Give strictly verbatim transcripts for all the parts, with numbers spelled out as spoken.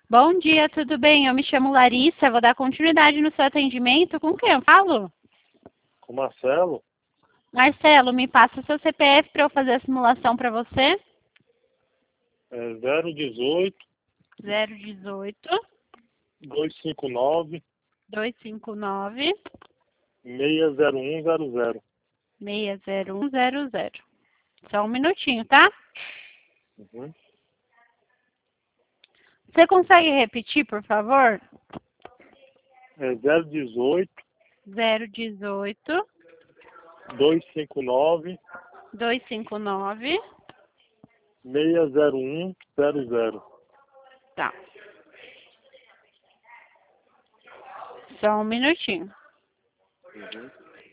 Bom dia, tudo bem? Eu me chamo Larissa, vou dar continuidade no seu atendimento. Com quem eu falo? Com o Marcelo? Marcelo, me passa o seu C P F para eu fazer a simulação para você. É zero dezoito, zero dezoito, dois cinco nove, dois cinco nove, seis zero um zero zero. seis zero um zero zero. Só um minutinho, tá? Uhum. Você consegue repetir, por favor? É zero dezoito, zero dezoito, dois cinco nove, dois cinco nove. seis zero um zero zero. Tá. Só um minutinho. Uhum.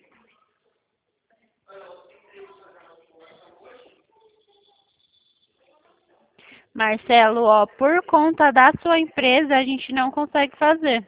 Marcelo, ó, por conta da sua empresa, a gente não consegue fazer.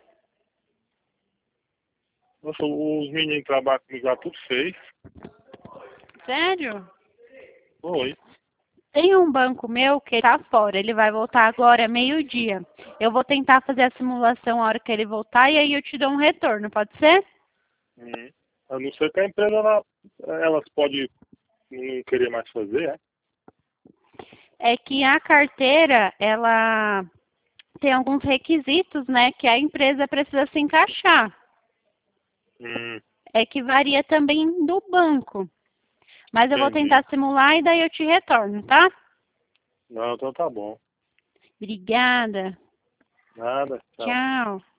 Nossa, os meninos que trabalham comigo lá tudo fez. Sério? Foi. Tem um banco meu que tá fora, ele vai voltar agora meio-dia. Eu vou tentar fazer a simulação a hora que ele voltar e aí eu te dou um retorno, pode ser? Uhum. A não ser que a empresa, ela, elas podem não querer mais fazer, é? É que a carteira, ela tem alguns requisitos, né, que a empresa precisa se encaixar. Hum, É que varia também do banco. Mas eu vou entendi. tentar simular e daí eu te retorno, tá? Não, então tá bom. Obrigada. Nada, tchau. Tchau.